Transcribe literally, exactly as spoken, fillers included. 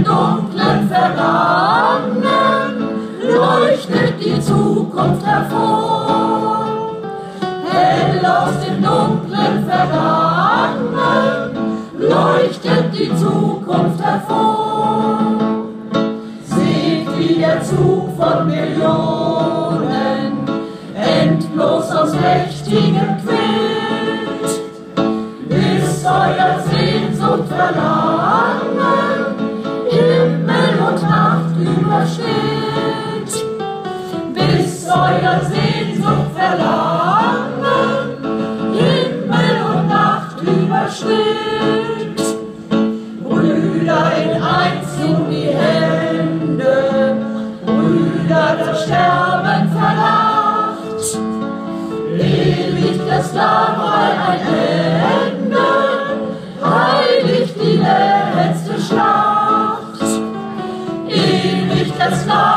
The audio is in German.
dem dunklen Vergangen leuchtet die Zukunft hervor. Hell aus dem dunklen Vergangen leuchtet die Zukunft hervor. Seht, wie der Zug von Millionen endlos aus Mächtigen quillt, bis euer Sehnsucht Verlangen Himmel und Nacht übersteht, bis euer Sehnsucht Verlangen Himmel und Nacht übersteht. Brüder, in eins nun die Hände, Brüder, das Sterben verlacht, ewig das Sklaverei ein Ende, heilig die letzte Schlacht, ewig das Sklaverei